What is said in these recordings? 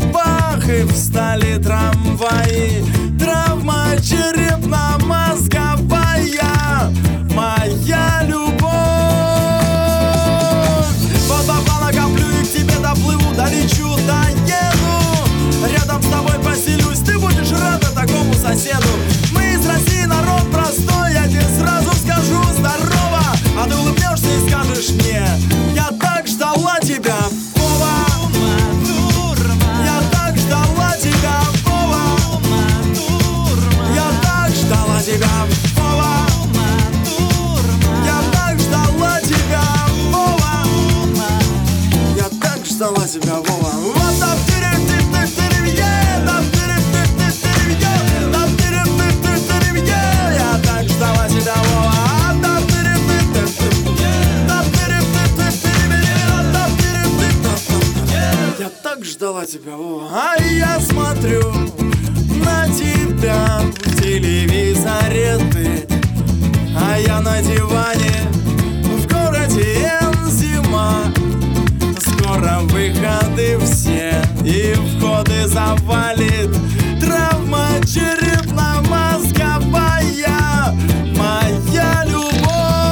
бах, и встали трамваи. Травма черепно-мозговая, моя любовь. Вот попала, коплю и к тебе доплыву, долечу, доеду. Рядом с тобой поселюсь, ты будешь рада такому соседу. Мы из России, народ простой, я тебе сразу скажу здорово. А ты улыбнешься и скажешь мне: я так ждала тебя, Вова. Я так ждала тебя, Вова. Я так ждала тебя, Вова. Я так ждала тебя, Вова. Я так ждала тебя, Вова. Вот так ты. Ждала тебя, Вова. А я смотрю на тебя в телевизоре ты, а я на диване в городе зима. Скоро выходы все и входы завалит. Травма черепно-мозговая, моя любовь.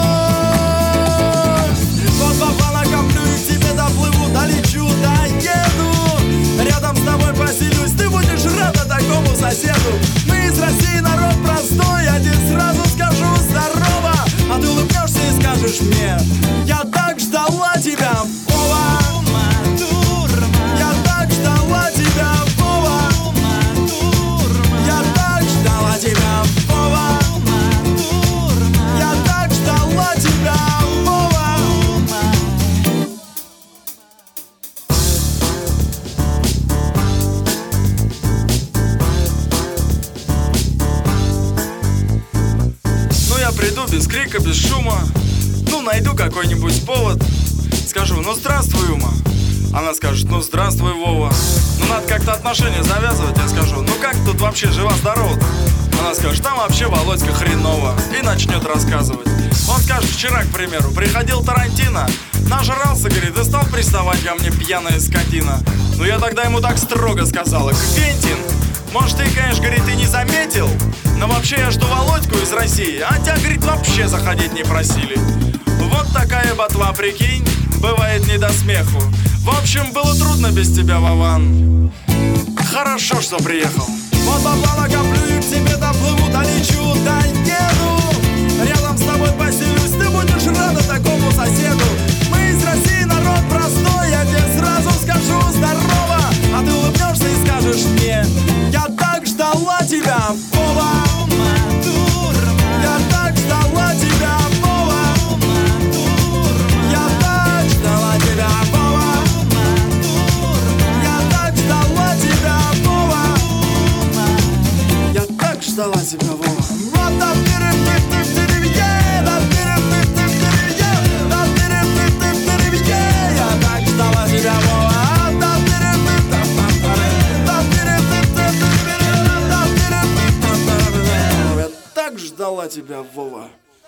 Вот попала, коплю и к тебе доплыву, долечу, доеду. Рядом с тобой поселюсь, ты будешь рада такому соседу. Мы из России, народ простой, я тебе сразу скажу здорово. А ты улыбнешься и скажешь мне: я так ждала тебя, Вова. Я так ждала тебя, Вова. Я так ждала тебя, Вова. Я так ждала тебя, Вова. Приду без крика, без шума. Ну, найду какой-нибудь повод. Скажу: ну, здравствуй, Ума. Она скажет: ну, здравствуй, Вова. Ну, надо как-то отношения завязывать. Я скажу: ну, как тут вообще жива-здорова? Она скажет: там вообще, Володька, хреново. И начнет рассказывать. Он скажет: вчера, к примеру, приходил Тарантино, нажрался, говорит, и стал приставать ко мне, пьяная скотина. Ну, я тогда ему так строго сказала: Квентин, может, ты, конечно, говорит, и не заметил, но вообще я жду Володьку из России, а тебя, говорит, вообще заходить не просили. Вот такая ботва, прикинь, бывает не до смеху. В общем, было трудно без тебя, Вован. Хорошо, что приехал. Вот попала, коплю и к тебе доплыву, долечу, доеду. Рядом с тобой поселюсь, ты будешь рада такому соседу. Мы из России, народ простой, я тебе сразу скажу здорово. А ты улыбнешься и скажешь мне: я так ждала тебя, Вова. Я так ждала тебя, Вова. Я так ждала тебя, Вова. Я так ждала тебя, Вова. Я так ждала тебя, Вова. Ждала тебя, Вова.